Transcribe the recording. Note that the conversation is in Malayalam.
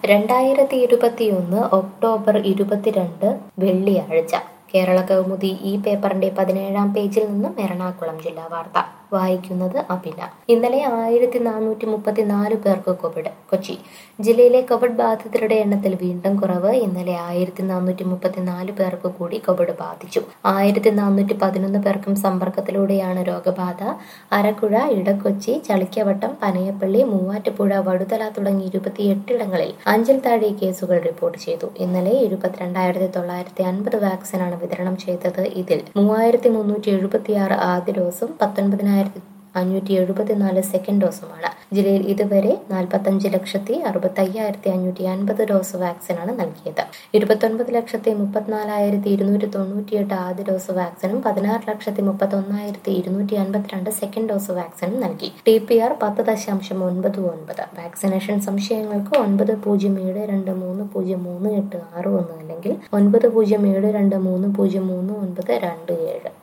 2021 ഒക്ടോബർ 22 വെള്ളിയാഴ്ച. കേരള കൗമുദി ഈ പേപ്പറിന്റെ 17-ാം പേജിൽ നിന്നും എറണാകുളം ജില്ലാ വാർത്ത വായിക്കുന്നത് അഭിന. ഇന്നലെ 1434 പേർക്ക് കോവിഡ്. കൊച്ചി ജില്ലയിലെ കോവിഡ് ബാധിതരുടെ എണ്ണത്തിൽ വീണ്ടും കുറവ്. ഇന്നലെ 1434 പേർക്ക് കൂടി കോവിഡ് ബാധിച്ചു. 1411 പേർക്കും സമ്പർക്കത്തിലൂടെയാണ് രോഗബാധ. ആലപ്പുഴ, ഇടക്കൊച്ചി, ചളിക്കവട്ടം, പനയപ്പള്ളി, മൂവാറ്റുപുഴ, വടുതല തുടങ്ങി 28 ഇടങ്ങളിൽ 5-ൽ താഴെ കേസുകൾ റിപ്പോർട്ട് ചെയ്തു. ഇന്നലെ 22,950 വാക്സിനാണ് വിതരണം ചെയ്തത്. ഇതിൽ 3,376 ആദ്യ ഡോസും 19,574 സെക്കൻഡ് ഡോസുമാണ്. ജില്ലയിൽ ഇതുവരെ 45,65,550 ഡോസ് വാക്സിനാണ് നൽകിയത്. 29,34,298 ആദ്യ ഡോസ് വാക്സിനും 16,31,252 സെക്കൻഡ് ഡോസ് വാക്സിനും നൽകി. TPR 10.99. വാക്സിനേഷൻ സംശയങ്ങൾക്ക് 9072303861 അല്ലെങ്കിൽ 9072303927.